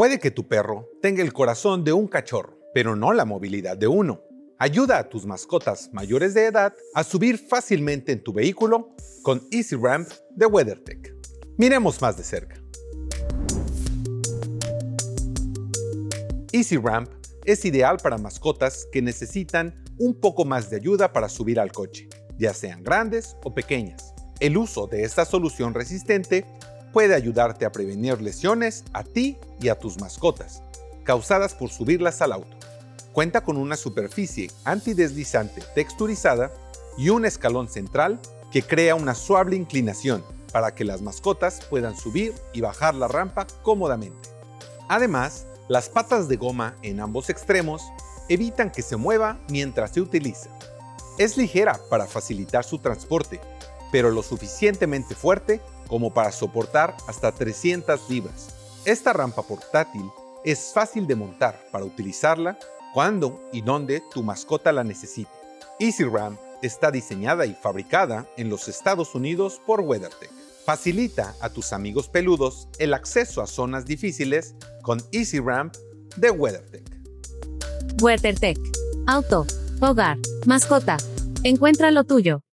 Puede que tu perro tenga el corazón de un cachorro, pero no la movilidad de uno. Ayuda a tus mascotas mayores de edad a subir fácilmente en tu vehículo con Easy Ramp de WeatherTech. Miremos más de cerca. Easy Ramp es ideal para mascotas que necesitan un poco más de ayuda para subir al coche, ya sean grandes o pequeñas. El uso de esta solución resistente puede ayudarte a prevenir lesiones a ti y a tus mascotas, causadas por subirlas al auto. Cuenta con una superficie antideslizante texturizada y un escalón central que crea una suave inclinación para que las mascotas puedan subir y bajar la rampa cómodamente. Además, las patas de goma en ambos extremos evitan que se mueva mientras se utiliza. Es ligera para facilitar su transporte, pero lo suficientemente fuerte como para soportar hasta 300 libras. Esta rampa portátil es fácil de montar para utilizarla cuando y donde tu mascota la necesite. Easy Ramp está diseñada y fabricada en los Estados Unidos por WeatherTech. Facilita a tus amigos peludos el acceso a zonas difíciles con Easy Ramp de WeatherTech. WeatherTech. Auto, hogar, mascota. Encuentra lo tuyo.